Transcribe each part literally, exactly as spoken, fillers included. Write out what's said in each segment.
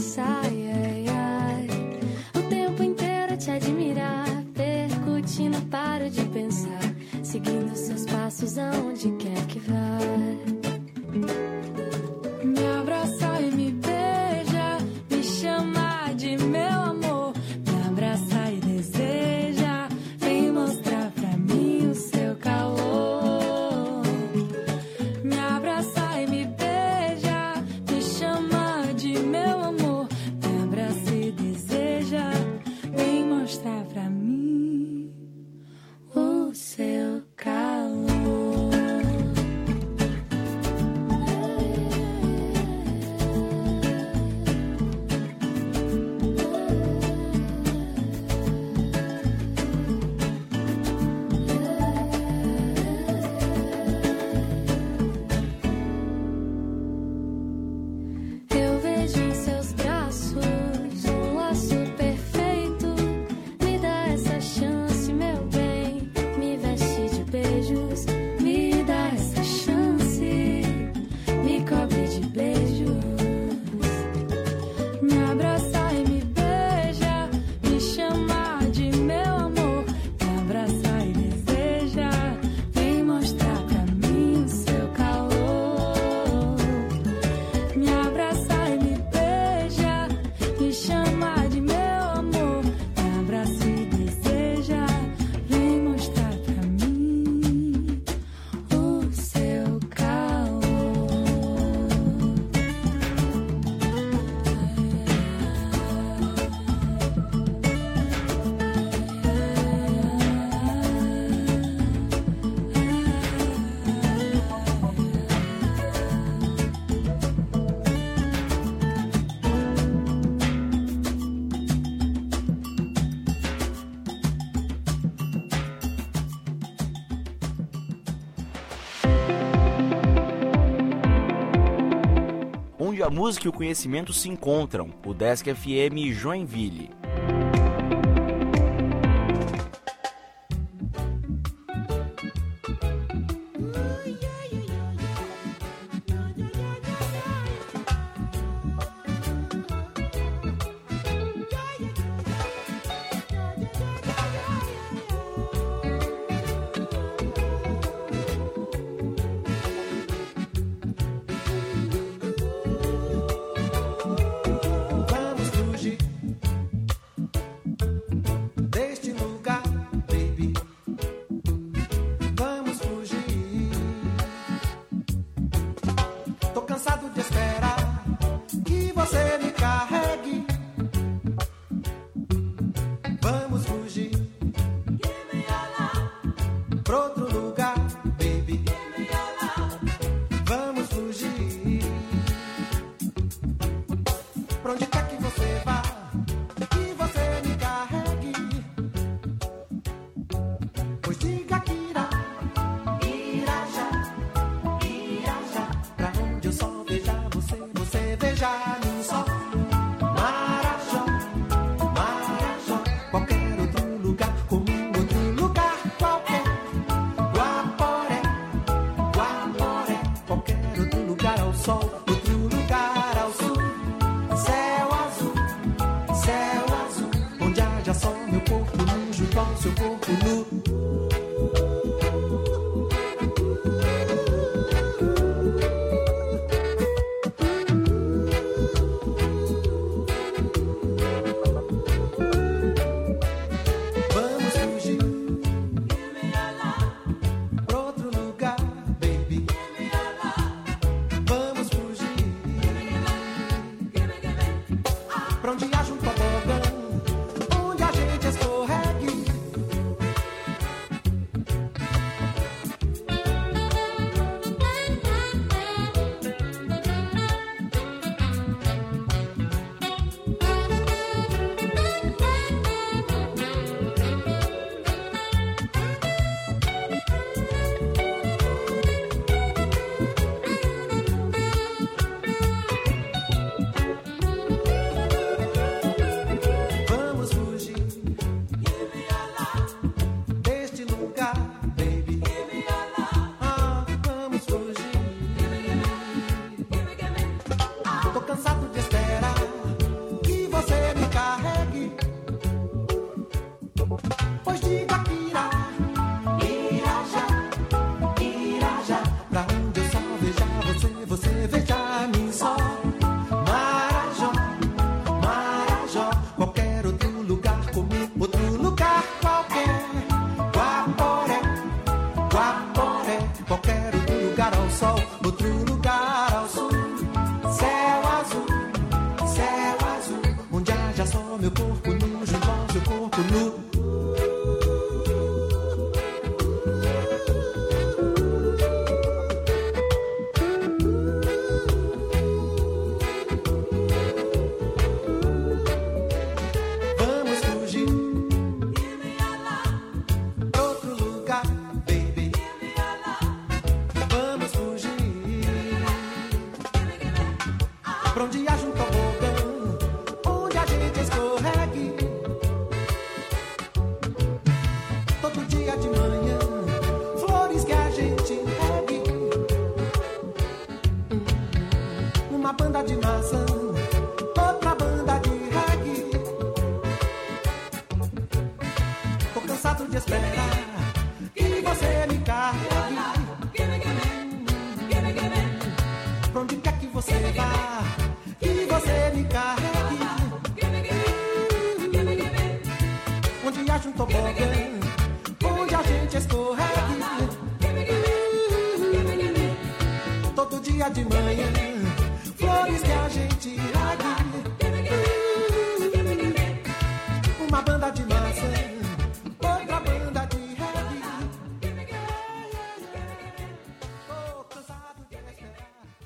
Ai, ai, ai. O tempo inteiro te admirar, percutir, não paro de pensar, seguindo seus passos aonde quer que vá. Me abraça e me beija, me chama de meu amor. Me abraça e deseja, vem mostrar pra mim o seu calor. Me abraça e me beija, me chama de meu amor. Me abraça e deseja, vem mostrar pra mim o seu calor. Eu vejo em seus braços um laço perfeito. Me dá essa chance, meu bem, me veste de beijos. Me dá essa chance, me cobre de beijos. Me abraça e me beija, me chama de meu amor. Me abraça e deseja, vem mostrar pra mim o seu calor. Me abraça e me beija, me chama de meu amor. Me abraça e deseja, vem mostrar pra mim o seu calor. Onde a música e o conhecimento se encontram, o Desk F M Joinville. Vamos fugir deste lugar, baby. Vamos fugir. Tô cansado de esperar que você me carregue. Vamos fugir pra outro lugar, baby. Vamos fugir. Pra onde quer que você vá, que você me carregue. Pois diga que irá, irá já, irá já. Pra onde eu só veja você, você veja mim só. Marajó, Marajó, qualquer outro lugar, como outro lugar qualquer. Guaporé, Guaporé, qualquer outro lugar ao sol, outro lugar ao sul. Céu azul, céu azul, onde haja só meu corpo nu junto ao seu corpo nu. Vamos fugir pra outro lugar, baby. Vamos fugir pra onde haja um tobogã, onde a gente escorregue. tobogã, onde a gente escorregue. Todo dia de manhã, flores que a gente regue. Uma banda de maçã, outra banda de reggae. Tô cansado de esperar.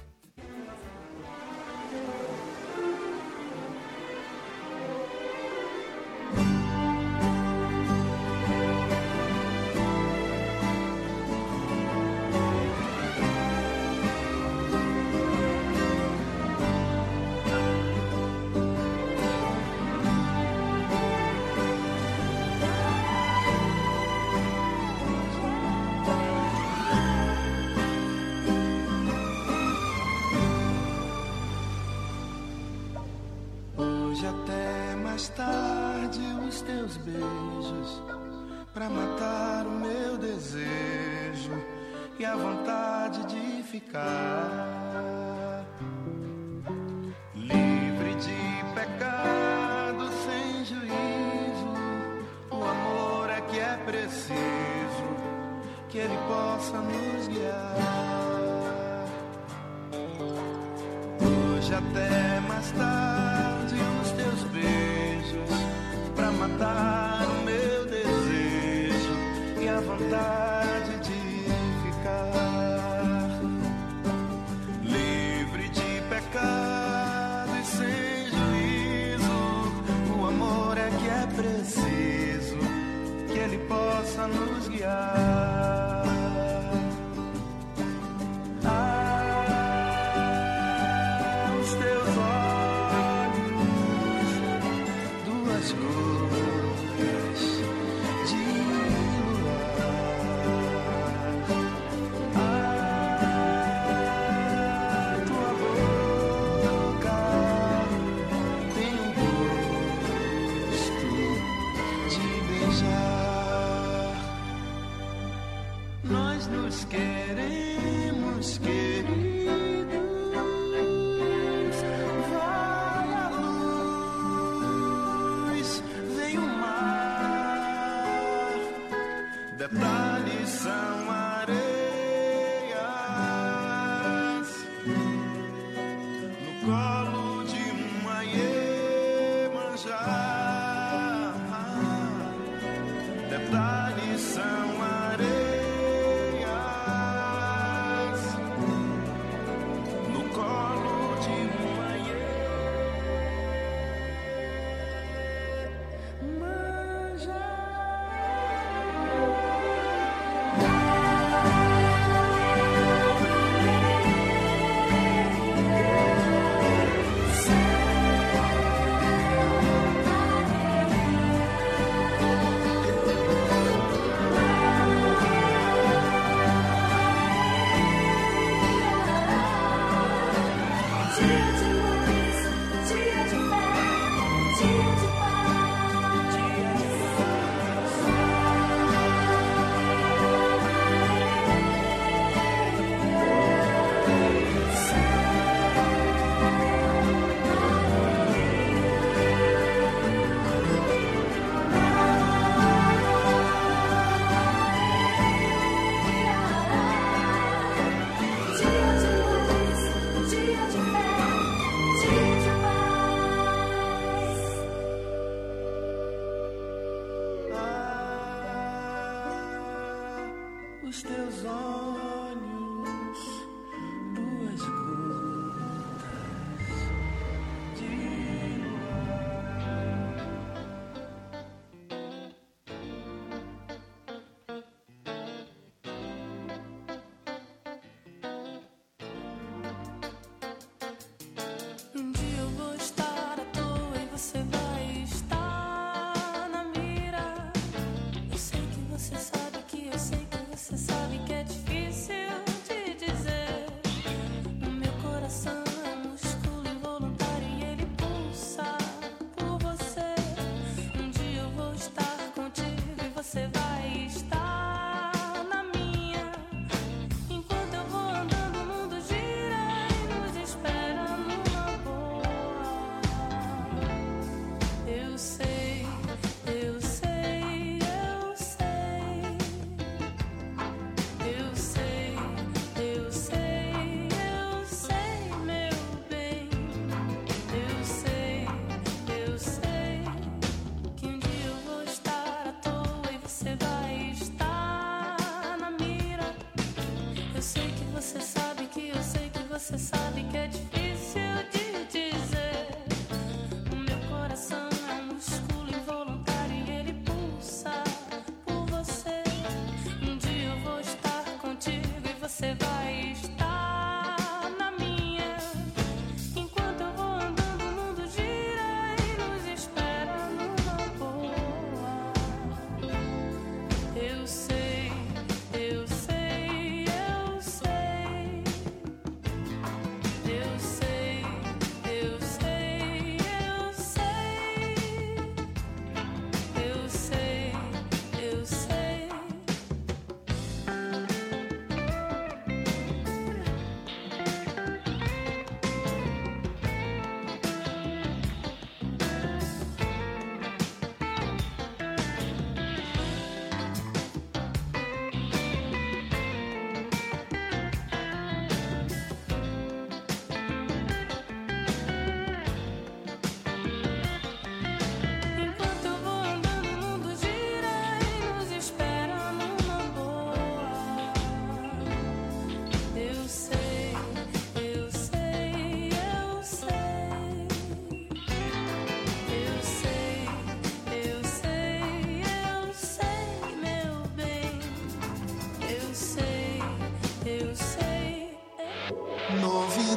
Hoje até mais tarde os teus beijos pra matar o meu desejo e a vontade de ficar livre de pecado, sem juízo. O amor é que é preciso que ele possa nos guiar. Hoje até mais tarde os teus beijos pra matar o meu desejo e a vontade de ficar livre de pecado e sem juízo. O amor é que é preciso que ele possa nos guiar. Queremos, queridos, vai a luz, vem o mar, detalhes são areias, no colo de uma Iemanjá, detalhes são areias. Os teus olhos, duas gotas de Um dia eu vou estar à toa e você vai estar na mira. Eu sei que você sabe que eu sei que você sabe que é difícil de dizer. O meu coração é músculo involuntário e ele pulsa por você. Um dia eu vou estar contigo e você vai estar na minha. Enquanto eu vou andando, o mundo gira e nos espera numa boa. Eu sei, eu sei,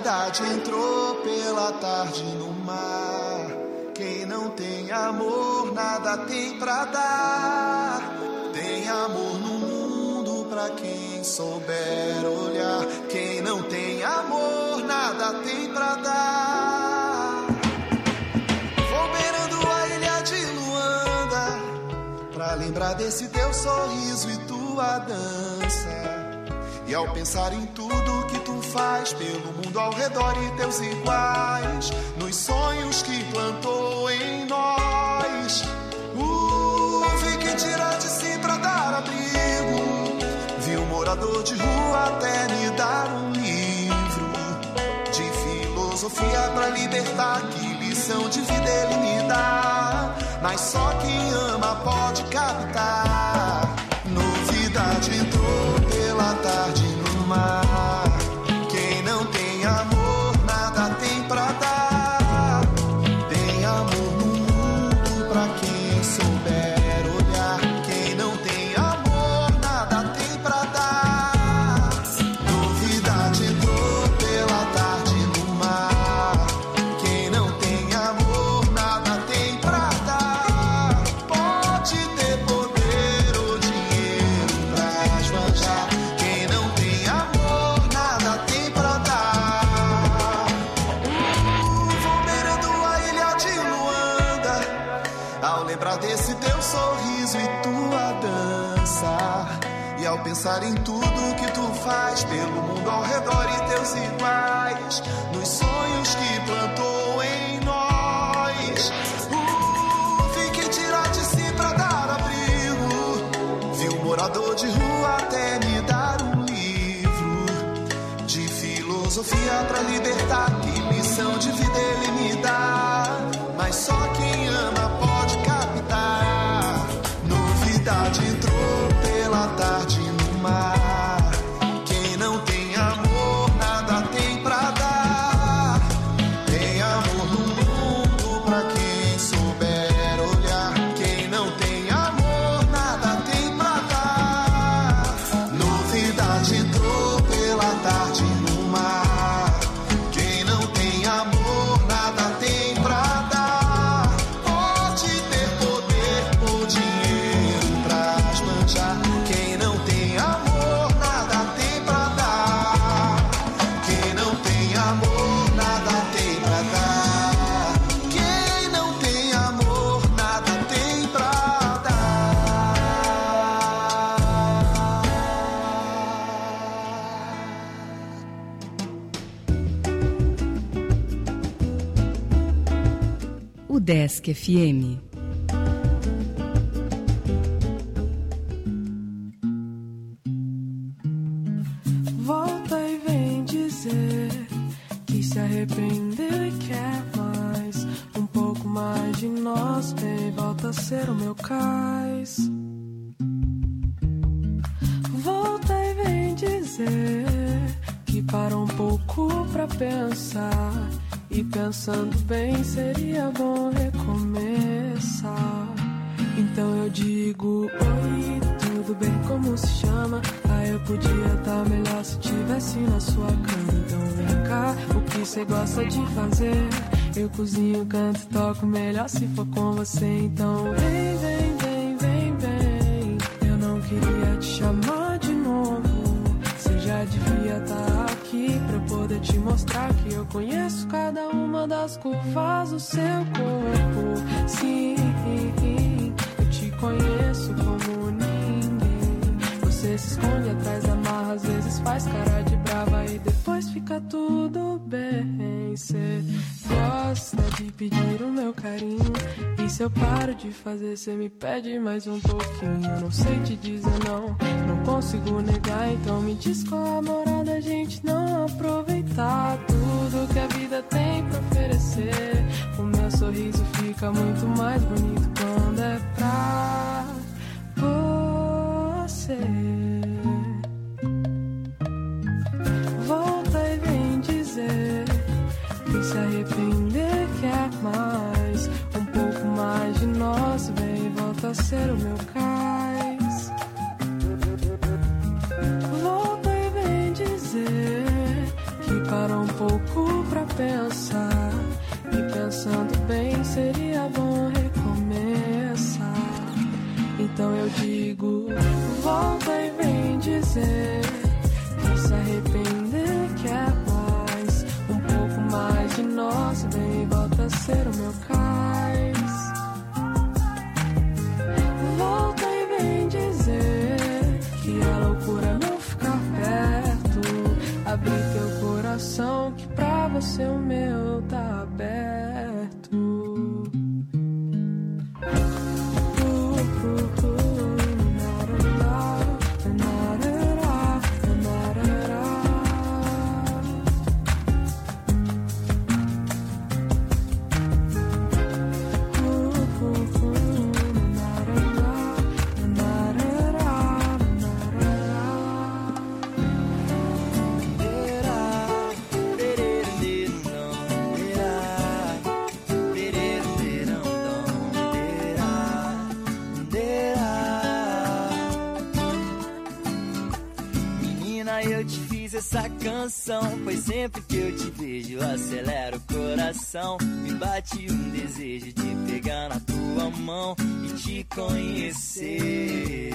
Novidade entrou pela tarde no mar. Quem não tem amor, nada tem pra dar. Tem amor no mundo pra quem souber olhar. Quem não tem amor, nada tem pra dar. Vou beirando a ilha de Luanda pra lembrar desse teu sorriso e tua dança. E ao pensar em tudo que tu faz pelo mundo ao redor e teus iguais, nos sonhos que plantou em nós, uh, vi que tira de si pra dar abrigo. Vi um morador de rua até me dar um livro de filosofia pra libertar. Que lição de vida ele me dá, mas só quem ama pode captar. Novidade entrou pela tarde no mar. Quem não tem amor, nada tem pra dar. Tem amor no mundo pra quem souber olhar. Quem não tem amor, nada tem pra dar. Novidade entrou pela tarde no mar. Quem não tem amor, nada tem pra dar. Pode ter poder ou dinheiro pra esbanjar. Quem não tem amor, nada tem pra dar. Uh, vou beirando a ilha de Luanda ao lembrar desse teu sorriso e tua dança. E ao pensar em tudo que tu faz pelo mundo ao redor e teus iguais, nos sonhos que plantou em nós, uh, vi que tirar de si pra dar abrigo. Vi um morador de rua até me dar um livro de filosofia pra libertar. Que lição de vida ele me dá, mas só quem ama pode captar. Novidade entrou pela tarde no mar. Quem não tem amor, nada tem pra dar. Tem amor no mundo pra quem souber olhar. Quem não tem amor, nada tem pra dar. Novidade entrou pela tarde no mar. Quem não tem amor, nada tem pra dar. Pode ter poder ou dinheiro pra esbanjar. Quem não tem amor, nada tem pra dar. Quem não tem amor, nada tem pra dar. Quem não tem amor, nada tem pra dar. O Desk F M. Volta e vem dizer que se arrependeu e quer mais. Um pouco mais de nós, bem, volta a ser o meu cais. Volta e vem dizer que para um pouco pra pensar. E pensando bem, seria bom recomeçar. Então eu digo, oi, tudo bem, como se chama? Ah, eu podia estar melhor se tivesse na sua cama. Então vem cá, o que você gosta de fazer? Eu cozinho, canto, toco melhor se for com você. Então vem, vem, vem, vem, vem. Eu não queria te chamar de novo. Você já devia estar aqui pra eu poder te mostrar que eu conheço cada uma das curvas do seu corpo. Sim, eu te conheço como ninguém. Você se esconde atrás da marra, às vezes faz cara de brava e depois fica tudo bem. Cê gosta de pedir o meu carinho, e se eu paro de fazer, cê me pede mais um pouquinho. Eu não sei te dizer não, não consigo negar. Então me diz qual a moral da gente não aproveitar tudo que a vida tem pra oferecer. O meu sorriso fica muito mais bonito quando é pra você. Volta e vem dizer que se arrepender quer mais. Um pouco mais de nós, vem, volta a ser o meu cais. Volta e vem dizer que para um pouco pensar. E pensando bem, seria bom recomeçar. Então eu digo, volta e vem dizer que se arrepender quer mais. Um pouco mais de nós, vem e volta a ser o meu cais. Volta e vem dizer que é loucura não ficar perto. Abrir teu coração, que pra você o meu tá aberto. Essa canção, pois sempre que eu te vejo acelera o coração. Me bate um desejo de pegar na tua mão e te conhecer.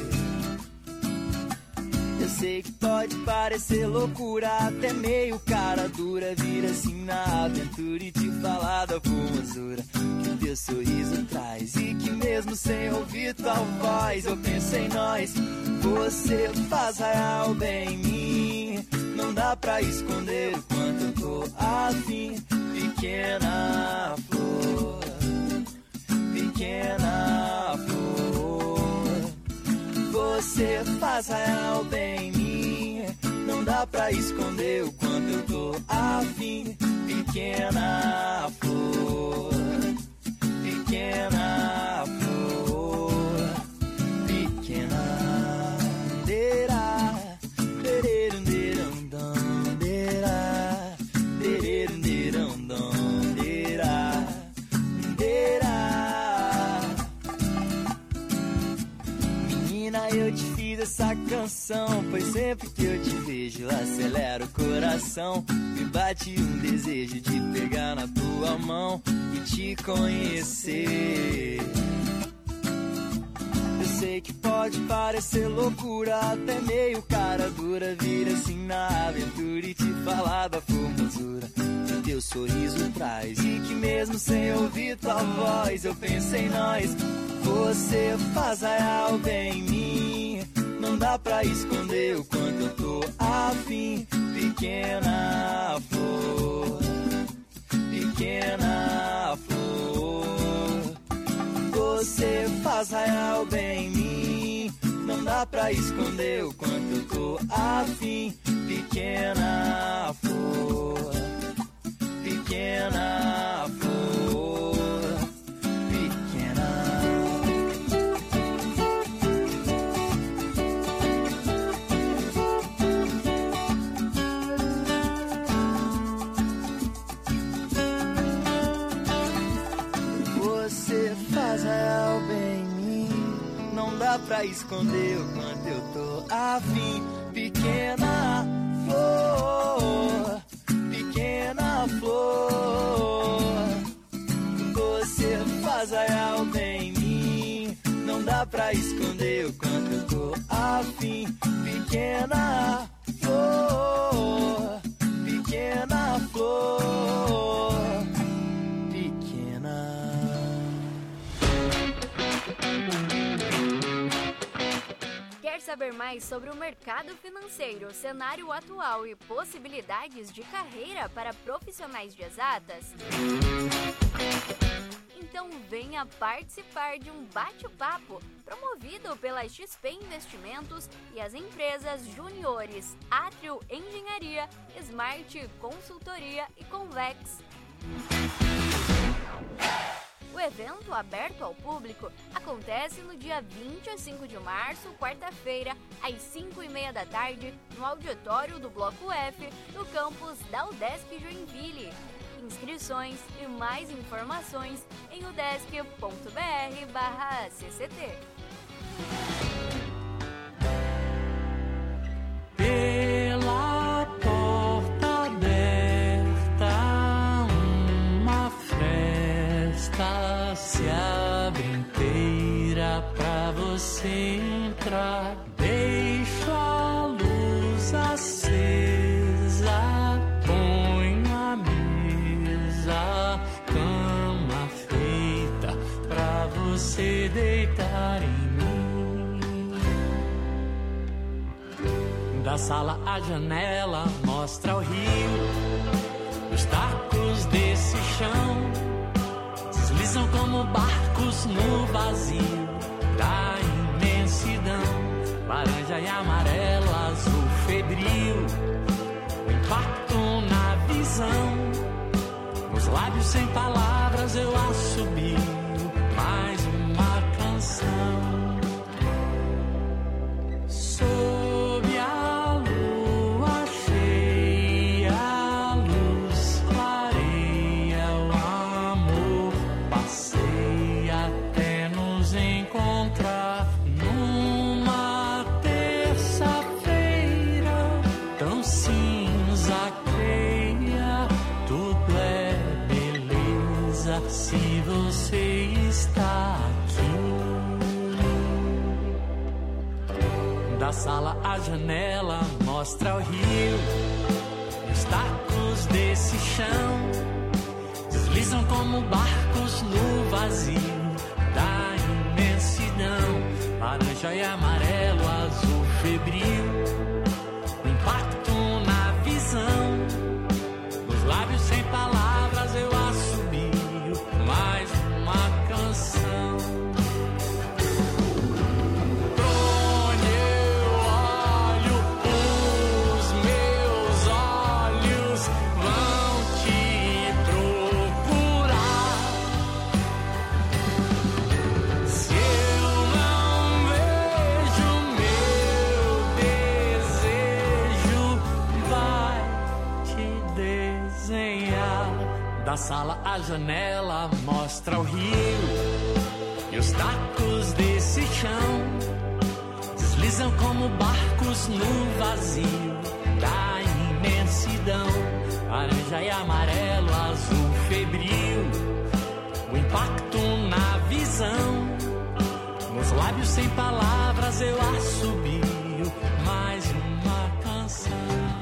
Eu sei que pode parecer loucura, até meio cara dura, vir assim na aventura e te falar da formosura que teu sorriso traz. E que mesmo sem ouvir tua voz, eu penso em nós. Você faz raiar bem em mim. Não dá pra esconder o quanto eu tô afim. Pequena flor, pequena flor, você faz raiar bem em mim. Não dá pra esconder o quanto eu tô afim. Pequena flor, pequena flor, pequena bandeira. Eu te fiz essa canção, pois sempre que eu te vejo acelera o coração. Me bate um desejo de pegar na tua mão e te conhecer. Eu sei que pode parecer loucura, até meio cara dura, vir assim na aventura e te falar da formosura que teu sorriso traz. E que mesmo sem ouvir tua voz, eu penso em nós. Você faz raiar bem em mim. Não dá pra esconder o quanto eu tô afim. Pequena flor, pequena flor, você faz raiar bem em mim. Não dá pra esconder o quanto eu tô afim. Pequena flor, pequena flor, pequena. Você faz real bem em mim. Não dá pra esconder o quanto eu tô afim. Pequena flor, pequena flor, você faz real bem em mim. Não dá pra esconder o quanto eu tô afim. Pequena flor, pequena flor, pequena. Quer saber mais sobre o mercado financeiro, cenário atual e possibilidades de carreira para profissionais de exatas? Então venha participar de um bate-papo promovido pela X P Investimentos e as empresas juniores Atrio Engenharia, Smart Consultoria e Convex. O evento, aberto ao público, acontece no dia vinte e cinco de março, quarta-feira, às cinco e meia da tarde, no auditório do Bloco F, no campus da Udesc Joinville. Inscrições e mais informações em udesc ponto br barra C C T. Pela porta aberta ela se abre inteira pra você entrar. Deixo a luz acesa, ponho a mesa, cama feita pra você deitar em mim. Da sala à janela mostra o rio, os tacos desse chão deslizam como barcos no vazio da imensidão. Laranja e amarelo, azul febril, o impacto na visão. Nos lábios sem palavras eu assobio mais uma canção. Sob a lua cheia, a luz clareia, o amor passeia até nos encontrar numa terça-feira tão cinza, creia, tudo é beleza se você está aqui. Da sala à janela mostra o rio, os tacos desse chão deslizam como barcos no vazio da imensidão. Laranja e amarelo, azul febril, o impacto na visão. Nos lábios sem palavras eu assobio mais uma canção. Pra onde eu olho, os meus olhos vão te procurar. Se eu não vejo meu desejo, vai te desenhar. Da sala à janela mostra o rio e os tacos desse chão deslizam como barcos no vazio da imensidão. Laranja e amarelo, azul febril, o impacto na visão. Nos lábios sem palavras eu assobio mais uma canção.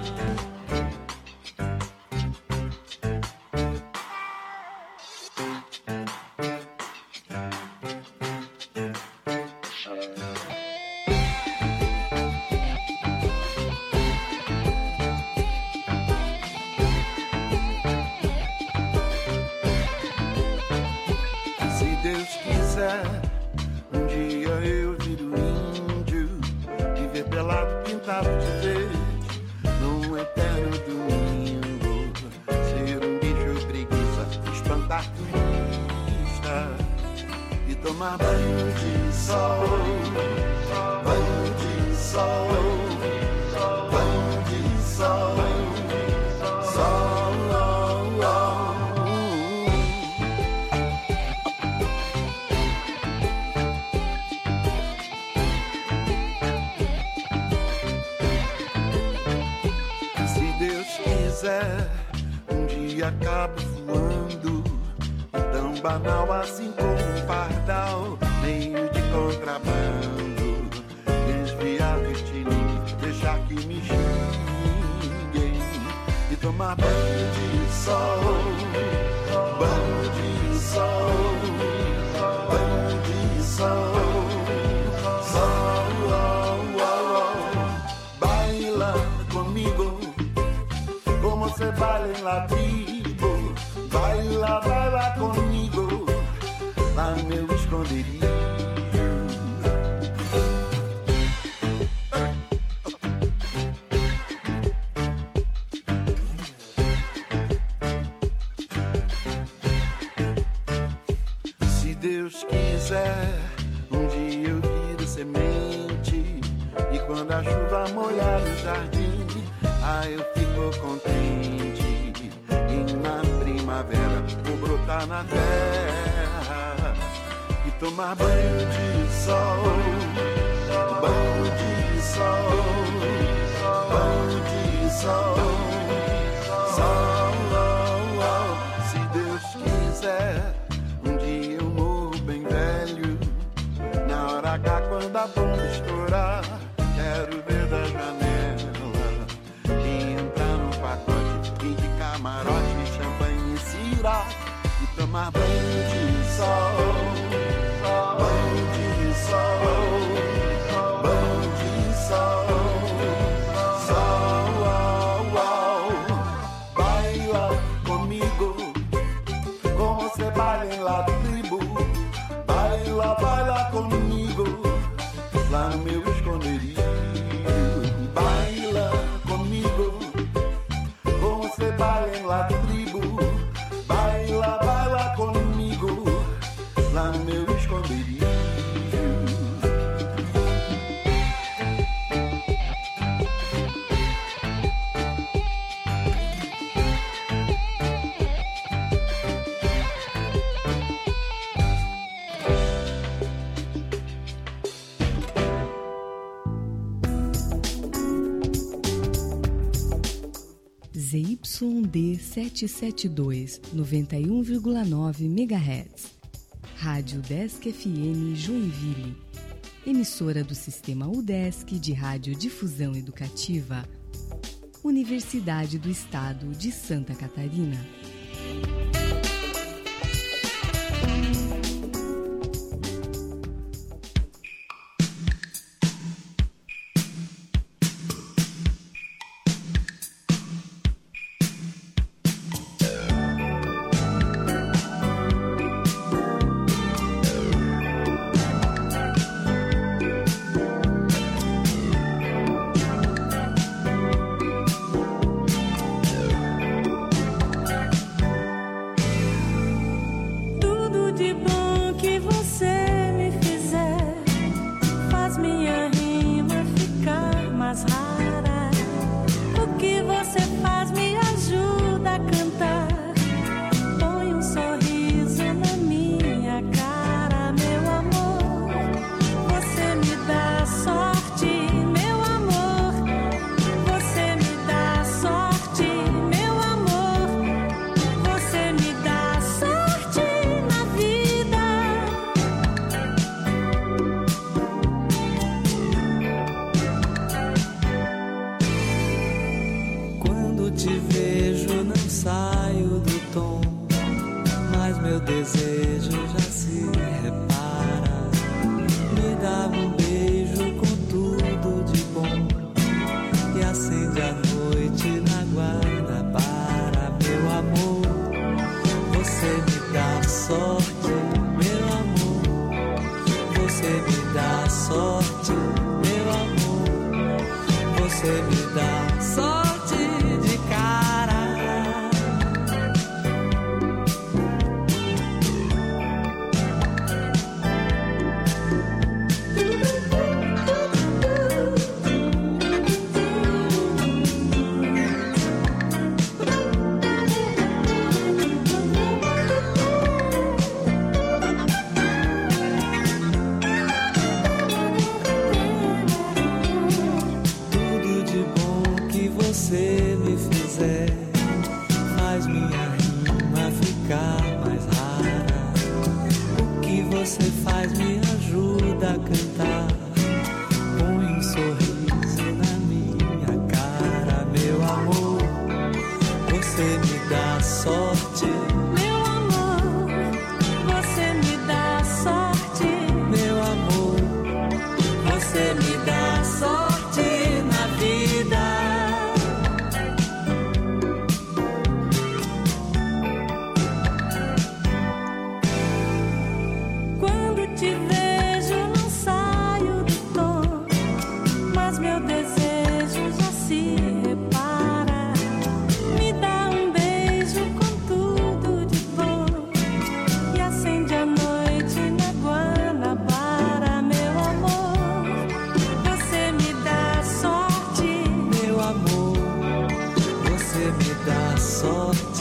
Se Deus quiser, um dia eu viro índio, viver pelado, pintado de verde, num eterno domingo, ser um bicho preguiça, espantar turista e tomar banho de sol, banho de sol, banho de sol, sol. Um dia acabo voando, tão banal assim como um pardal, meio de contrabando, desviar o estilingue, deixar que me xinguem e tomar banho de sol, banho de sol, banho de sol, sol, oh, oh, oh. Baila comigo como se baila en la tribo, baila, baila comigo, lá no meu esconderijo. Se Deus quiser, um dia eu viro semente, e quando a chuva molhar o jardim, ah, eu fico contente. E na primavera vou brotar na terra e tomar banho de sol, banho de sol, banho de sol, sol, oh, oh. Se Deus quiser, um dia eu morro da bomba estourar. Quero ver da janela e entrar no pacote e de camarote, champanhe e cirá e tomar banho de sol, banho de sol, banho de sol, sol, au, au. Baila comigo, com você baila em la tribo. Baila, baila comigo, lá no meu esconderijo. Baila comigo, com você baila em la tribo. Baila, baila comigo, lá no meu esconderijo. Z Y D setecentos e setenta e dois, noventa e um vírgula nove megahertz. Rádio Udesc F M Joinville. Emissora do Sistema Udesc de Radiodifusão Educativa. Universidade do Estado de Santa Catarina.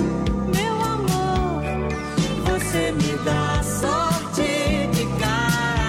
Você me dá sorte de cara.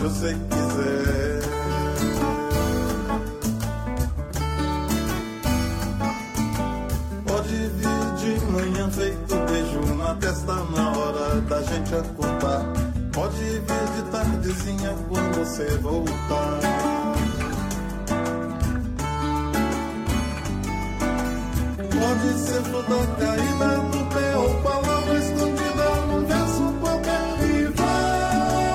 você quiser. Pode vir de manhã feito beijo na testa na hora da gente acordar. Pode vir de tardezinha quando você voltar. Pode ser fruta caída no pé ou palavra escondida num verso qualquer e vai.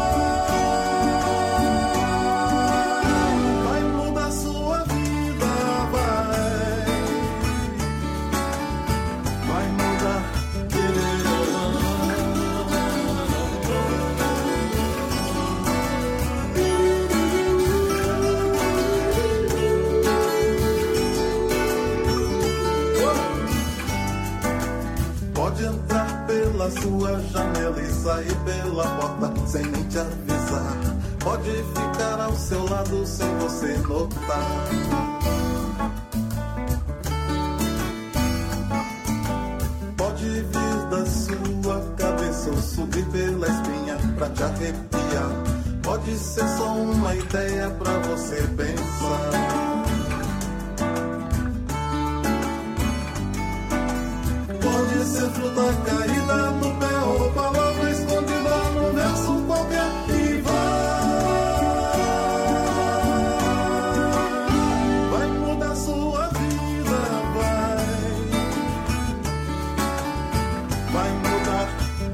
Vai mudar sua vida, vai. Vai mudar, querer. Pode entrar pela sua janela e sair pela porta sem nem te avisar. Pode ficar ao seu lado sem você notar. Pode vir da sua cabeça ou subir pela espinha pra te arrepiar. Pode ser só uma ideia pra você pensar. Pode ser fruta caída no pé ou palavra escondida num verso qualquer e vai. Vai mudar sua vida, vai. Vai mudar.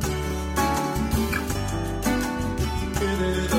Querer.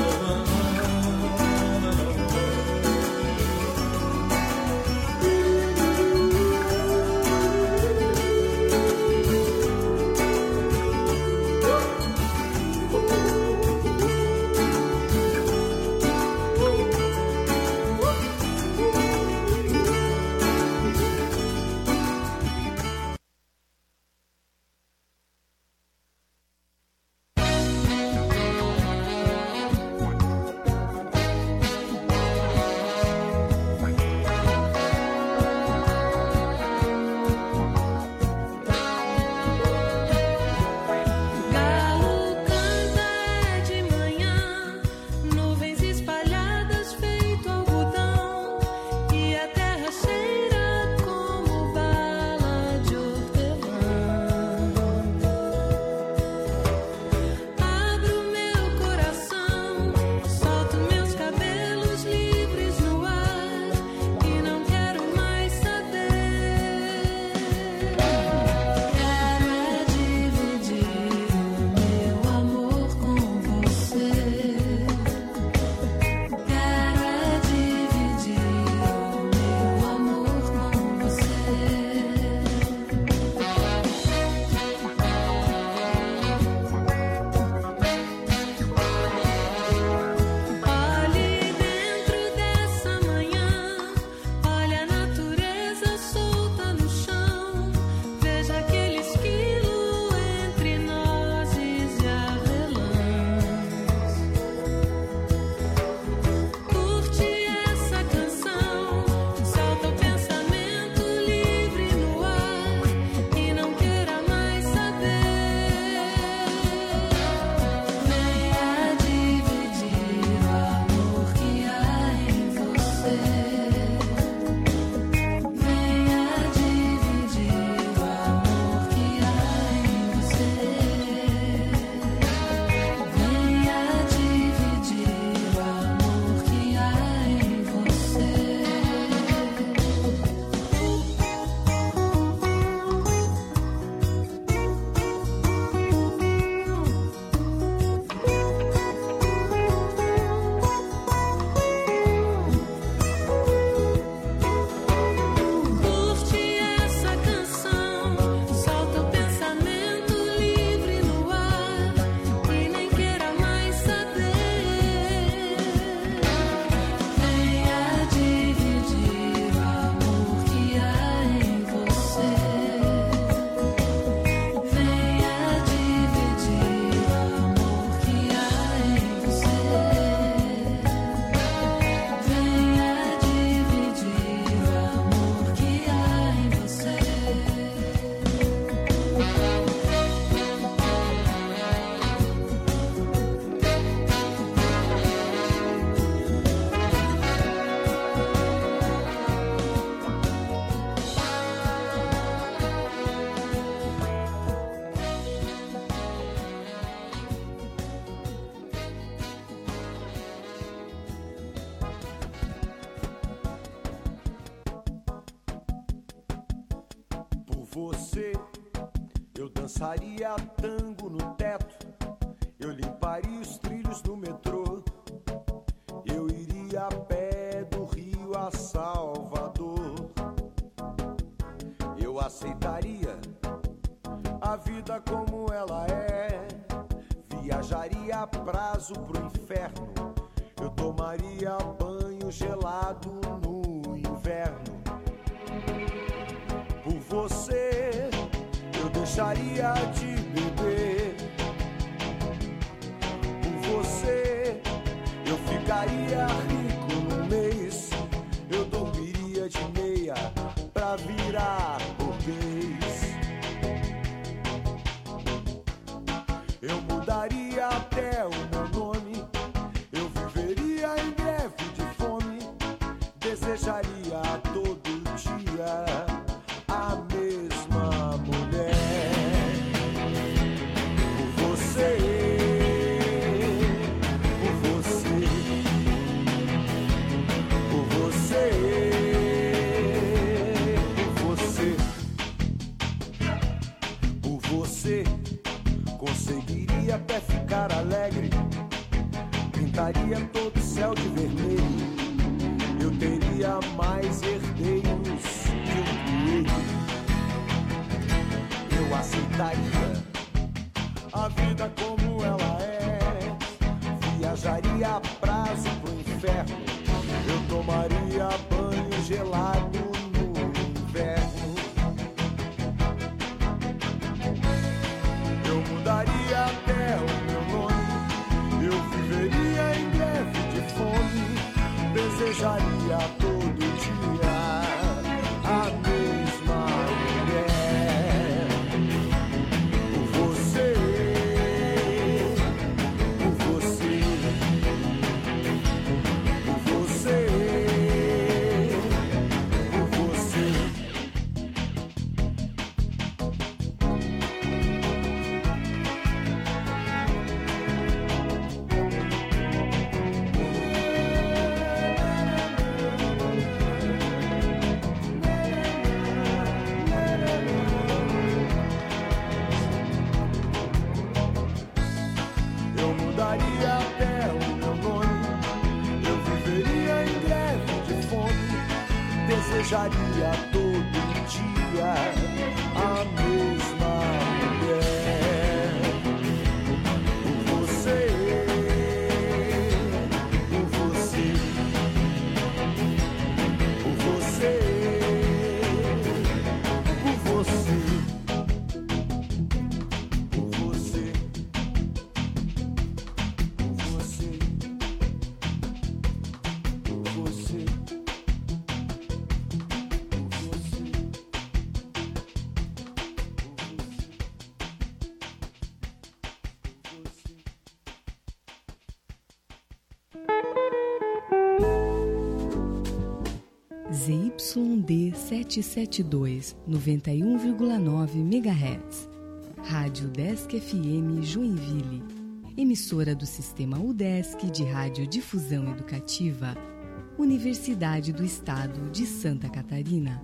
você, eu dançaria tango no teto, eu limparia os trilhos do metrô, eu iria a pé do Rio a Salvador. Eu aceitaria a vida como ela é, viajaria a prazo pro inferno, eu tomaria banho gelado no inverno. Por você, eu deixaria de beber. Por você, eu ficaria rico no mês. Eu dormiria de meia pra virar burguês. Eu mudaria até o meu nome. Eu viveria em greve de fome. Desejaria todo dia a mesma mulher. Por você, por você, por você, por você, por você, conseguiria até ficar alegre, pintaria todo o céu de vermelho. Eu teria mais herdeiros que um coelho. Eu aceitaria a vida como ela é, viajaria a prazo pro inferno, eu tomaria banho gelado no inverno. Eu mudaria até o meu nome, eu viveria em greve de fome, desejaria todo dia a mesma mulher. Por você, por você, por você, por você. Eu mudaria até o meu nome, eu viveria em greve de fome, desejaria todo dia a mesma mulher. Por você, por você, por você, por você, por você. Z Y D setecentos e setenta e dois, noventa e um vírgula nove megahertz. Rádio Desk F M Joinville. Emissora do Sistema UDESC de Radiodifusão Educativa. Universidade do Estado de Santa Catarina.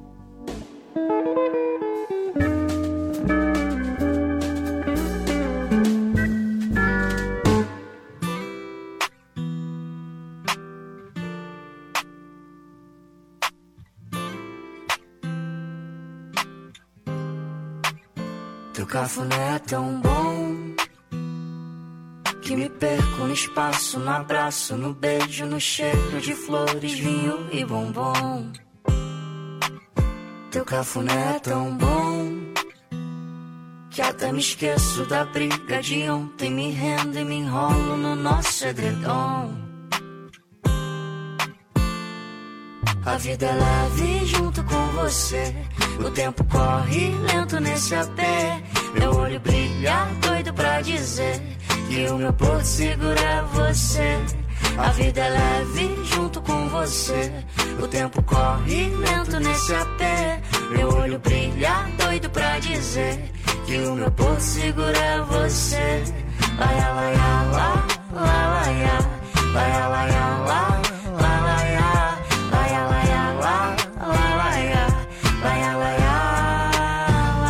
Teu cafuné é tão bom que me perco no espaço, no abraço, no beijo, no cheiro de flores, vinho e bombom. Teu cafuné é tão bom que até me esqueço da briga de ontem, me rendo e me enrolo no nosso edredom. A vida é leve junto com você, o tempo corre lento nesse apé. Meu olho brilha, doido pra dizer que o meu porto seguro é você. A vida é leve junto com você, o tempo corre lento nesse apé. Meu olho brilha, doido pra dizer que o meu porto seguro é você. Laia, laia, lá, lá, laia, laia, laia, lá, lá, laia, laia, laia, lá, lá, laia, laia, laia,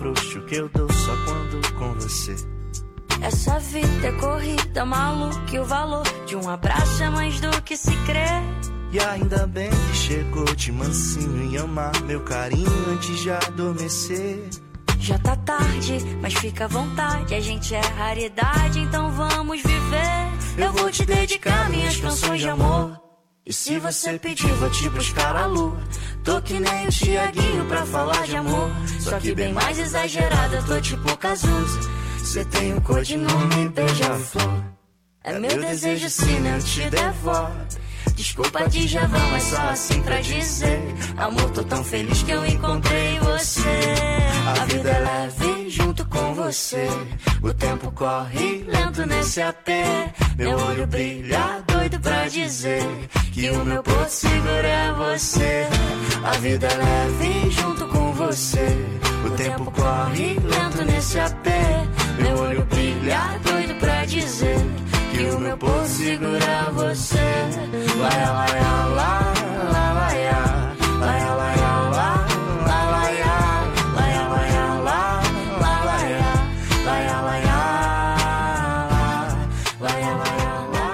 frouxo que eu dou só quando com você. Essa vida é corrida, maluca, e o valor de um abraço é mais do que se crê. E ainda bem que chegou de mansinho em amar meu carinho antes de adormecer. Já tá tarde, mas fica à vontade, a gente é raridade, então vamos viver. Eu vou te dedicar minhas canções de amor. E se você pedir, vou te buscar a lua. Tô que nem o Tiaguinho pra falar de amor, só que bem mais exagerada, tô tipo Cazuza. Cê tem um codinome beija-flor. É meu desejo sim, eu te devoro. Desculpa de Djavan, mas só assim pra dizer: amor, tô tão feliz que eu encontrei você. A vida é leve junto com você. O tempo corre lento nesse A P. Meu olho brilha, doido pra dizer que o meu porto seguro é você. A vida é leve junto com você. O tempo corre lento nesse A P. Meu olho brilha, doido pra dizer que o meu porto seguro é você. Laia, laia, lá, lá, laia. Laia, laia, lá, lá, laia. Laia, laia, lá, lá, laia. Laia, laia, lá, laia, laia, lá.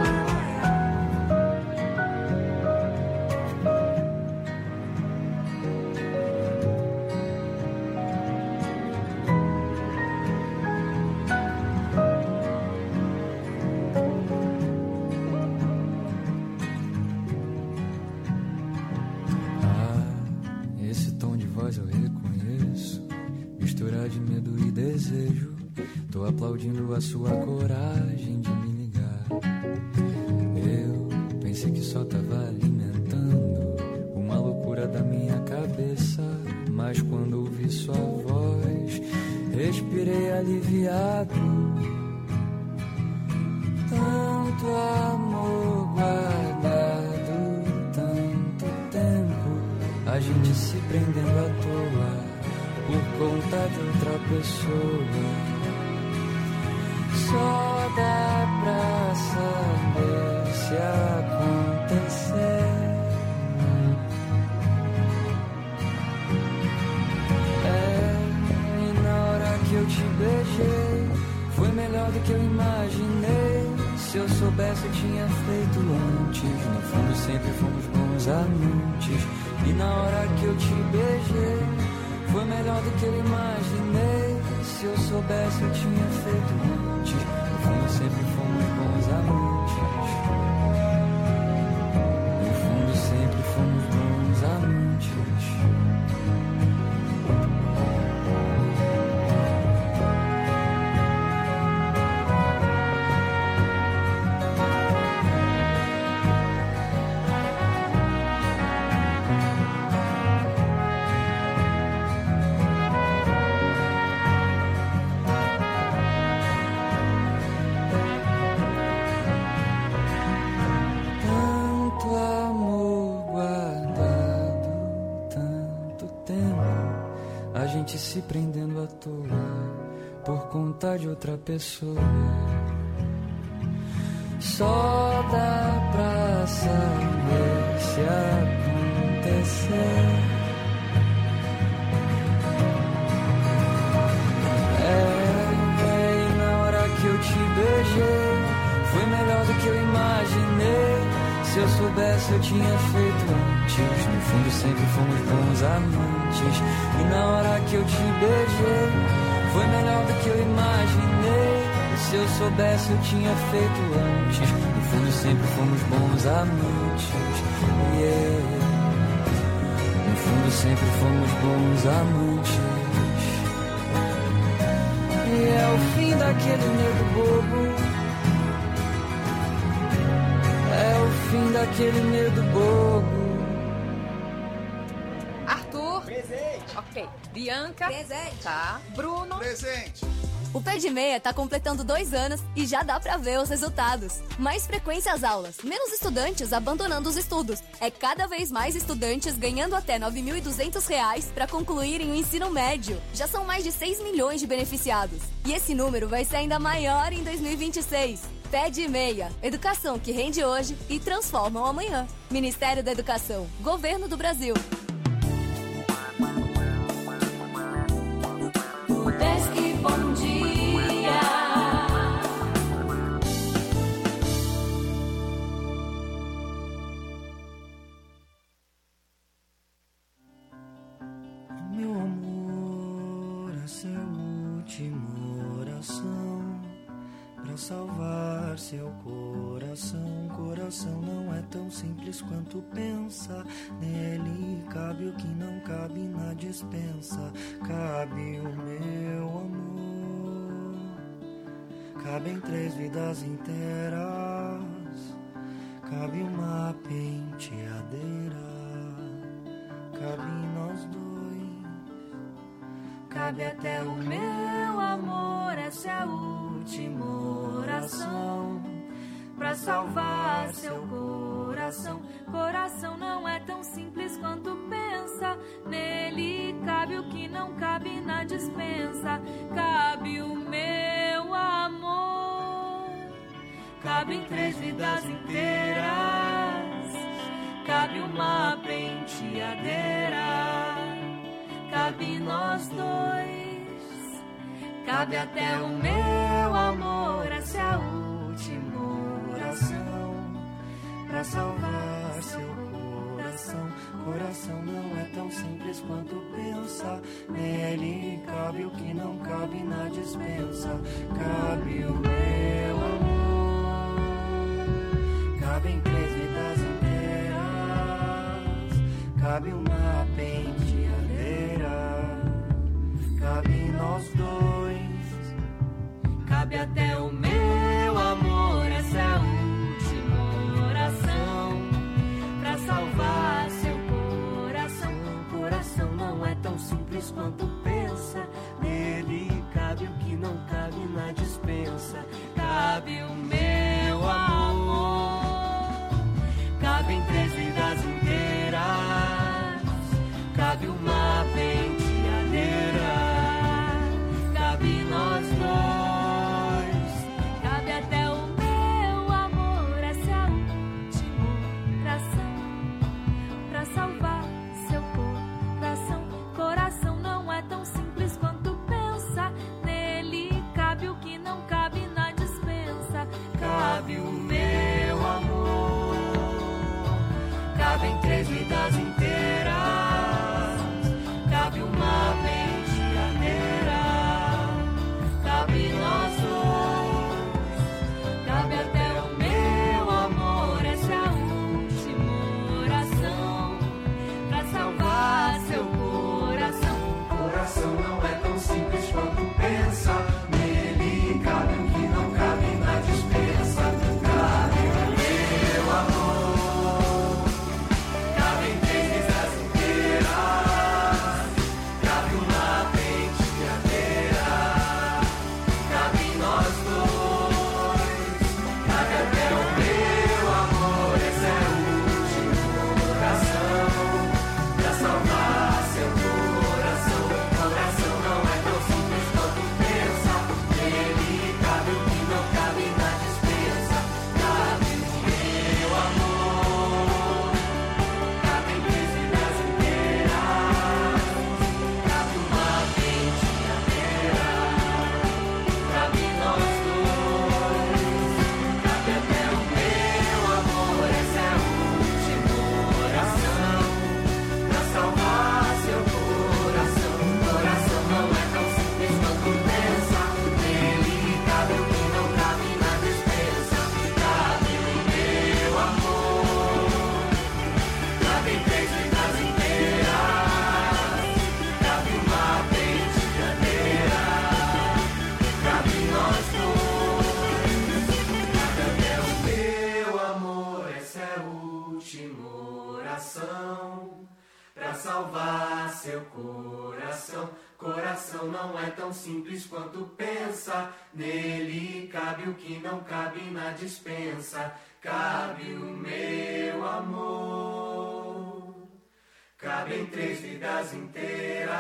Eu reconheço, mistura de medo e desejo. Tô aplaudindo a sua coragem de me ligar. Eu pensei que só tava alimentando uma loucura da minha cabeça, mas quando ouvi sua voz, respirei aliviado. Tanto amor guardado, tanto tempo, a gente se prendendo à toa por conta de outra pessoa. Só dá pra saber se acontecer. É, e na hora que eu te beijei, foi melhor do que eu imaginei. Se eu soubesse eu tinha feito antes. No fundo sempre fomos bons amantes. E na hora que eu te beijei, foi melhor do que eu imaginei. Se eu soubesse eu tinha feito antes. No fundo sempre fomos bons amantes. No fundo sempre fomos bons amantes. Se prendendo à toa por conta de outra pessoa. Só dá pra saber se acontecer. É, e na hora que eu te beijei, foi melhor do que eu imaginei. Se eu soubesse eu tinha feito antes. No fundo sempre fomos bons amantes. E na hora que eu te beijei, foi melhor do que eu imaginei. Se eu soubesse eu tinha feito antes. No fundo sempre fomos bons amantes. Yeah. No fundo sempre fomos bons amantes. E é o fim daquele medo bobo. É o fim daquele medo bobo. Arthur. Presente. Ok. Bianca. Presente. Tá. Bruno. Presente. O Pé de Meia tá completando dois anos e já dá pra ver os resultados. Mais frequência às aulas, menos estudantes abandonando os estudos. É cada vez mais estudantes ganhando até nove mil e duzentos reais pra concluírem o ensino médio. Já são mais de seis milhões de beneficiados. E esse número vai ser ainda maior em dois mil e vinte e seis. Pé de Meia. Educação que rende hoje e transforma o amanhã. Ministério da Educação. Governo do Brasil. salvar seu coração. Coração não é tão simples quanto pensa. Nele cabe o que não cabe na dispensa. Cabe o meu amor, cabem três vidas inteiras. Cabe uma penteadeira, cabe nós dois. Cabe até o meu amor, essa é a última oração pra salvar seu coração. Coração não é tão simples quanto pensa. Nele cabe o que não cabe na dispensa. Cabe o meu amor, cabem três vidas inteiras. Cabe uma penteadeira, cabe nós dois. Cabe até o meu amor, essa é a última oração pra salvar seu coração. Coração não é tão simples quanto pensa. Nele cabe o que não cabe na dispensa. Cabe o meu amor, cabem três vidas inteiras. Cabe uma penteadeira, cabe nós dois. Cabe até o meu amor, essa é a última oração pra salvar seu coração. Coração não é tão simples quanto pensa. Nele cabe o que não cabe na dispensa. Cabe o meu amor, cabem três vidas inteiras. Cabe uma penteadeira, cabe nós dois. Cabe até o meu amor, essa é a última oração pra salvar seu coração. Coração não é tão simples quanto pensa. Nele cabe o que não cabe na dispensa. Cabe o meu amor, cabem três vidas inteiras. Cabe uma penteadeira, cabe nós dois. Cabe até o meu amor, essa é a última oração pra salvar seu coração. Coração não é tão simples quanto pensa. Nele cabe o que não cabe na dispensa. Cabe o meu amor, cabem três vidas inteiras. Cabe uma penteadeira, cabe nós dois. Cabe até o meu amor, essa é a última oração pra salvar seu coração. Coração não é tão simples quanto pensa. Nele cabe o que não cabe na dispensa. Cabe o meu amor, cabem três vidas inteiras. Cabe uma penteadeira, cabe nós dois. Cabe até o meu amor, essa é a última oração pra salvar seu coração. Coração não é tão simples quanto pensa. Nele cabe o que não cabe na dispensa. Cabe o meu amor, cabem três vidas inteiras. Cabe uma penteadeira, cabe nós dois. Cabe até o meu amor, essa é a última oração pra salvar seu coração. Coração não é tão simples quanto pensa. Nele cabe o que não cabe na dispensa. Cabe o meu amor, cabem três vidas inteiras.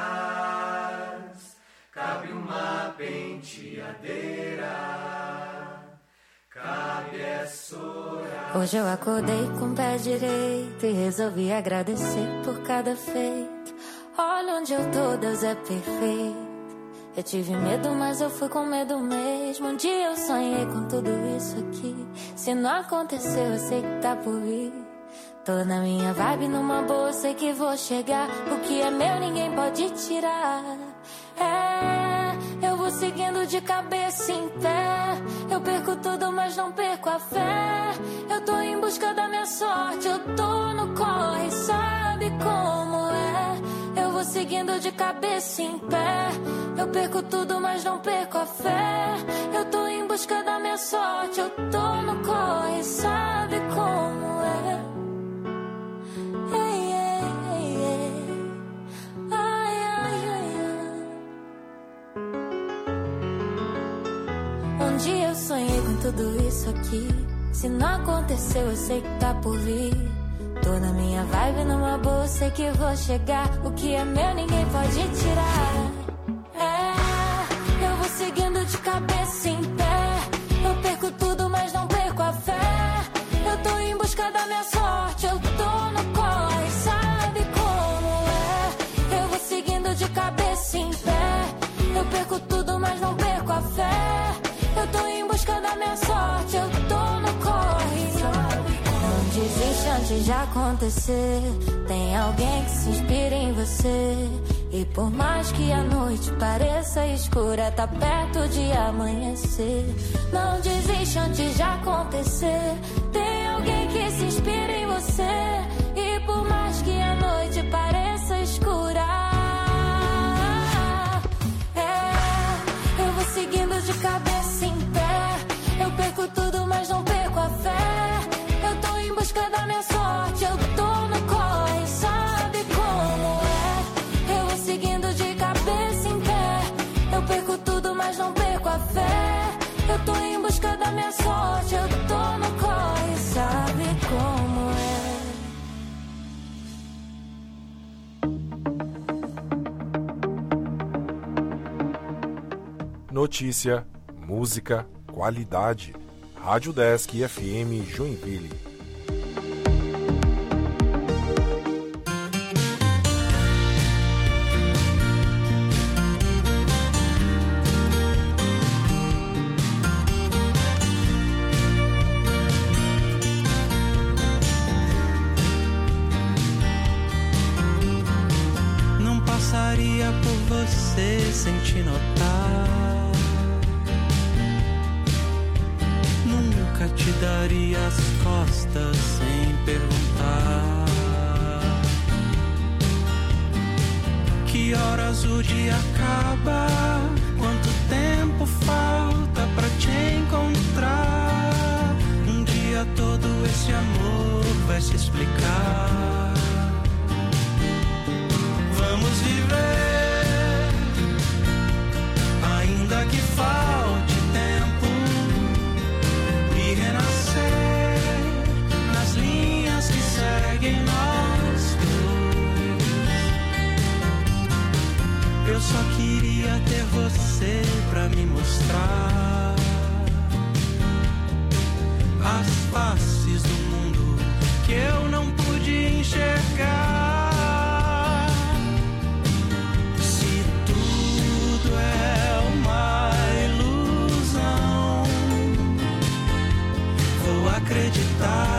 Cabe uma penteadeira, cabe essa oração. Hoje eu acordei com o pé direito e resolvi agradecer por cada feito. Olha onde eu tô, Deus é perfeito. Eu tive medo, mas eu fui com medo mesmo. Um dia eu sonhei com tudo isso aqui. Se não aconteceu, eu sei que tá por vir. Tô na minha vibe, numa boa, eu sei que vou chegar. O que é meu ninguém pode tirar. É, eu vou seguindo de cabeça em pé. Eu perco tudo, mas não perco a fé. Eu tô em busca da minha sorte, eu tô no corre, sabe como é? Eu vou seguindo de cabeça em pé. Eu perco tudo, mas não perco a fé. Eu tô em busca da minha sorte, eu tô no corre, sabe como é? Ei, ei, ei. Ai, ai, ai, ai. Um dia eu sonhei com tudo isso aqui. Se não aconteceu, eu sei que tá por vir. Tô na minha vibe, numa boa, sei que vou chegar. O que é meu ninguém pode tirar. É, eu vou seguindo de cabeça em pé. Eu perco tudo, mas não perco a fé. Eu tô em busca da minha sorte, eu tô no corre, sabe como é? Eu vou seguindo de cabeça em pé. Eu perco tudo, mas não perco a fé. Eu tô em busca da minha sorte, eu tô no corre. Não desiste antes de acontecer. Tem alguém que se inspira em você. E por mais que a noite pareça escura, tá perto de amanhecer. Não desiste antes de acontecer. Tem alguém que se inspira em você. E por mais que a noite pareça escura, é, eu vou seguindo de cabeça em pé. Eu perco tudo, mas não perco a fé. Eu tô em busca da minha sorte, eu tô no corre, sabe como é? Eu vou seguindo de cabeça em pé. Eu perco tudo, mas não perco a fé. Eu tô em busca da minha sorte, eu tô no corre, sabe como é? Notícia, música, qualidade. Rádio Desk F M Joinville. Não passaria por você sem te notar. Nunca te daria as costas sem perguntar que horas o dia acaba, quanto tempo falta pra te encontrar. Um dia todo esse amor vai se explicar. Vamos viver, ainda que falte tempo, e renascer nas linhas que seguem nós dois. Eu só queria ter você pra me mostrar as faces do mundo que eu não pude enxergar. Se tudo é uma ilusão, vou acreditar